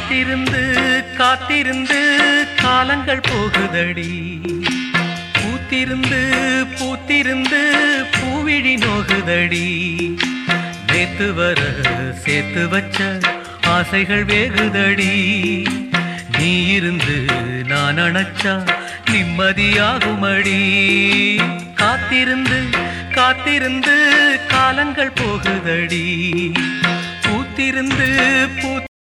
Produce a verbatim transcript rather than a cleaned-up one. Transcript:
காத்திருந்து காத்திருந்து காலங்கள் போகுதடி. பூத்திருந்து பூத்திருந்து பூவிழி நோகுதடி. நேத்து வர சேர்த்து வச்ச ஆசைகள் வேகுதடி. நீ இருந்து நான் அணைச்சா நிம்மதியாகுமடி. காத்திருந்து காத்திருந்து காலங்கள் போகுதடி. பூத்திருந்து பூ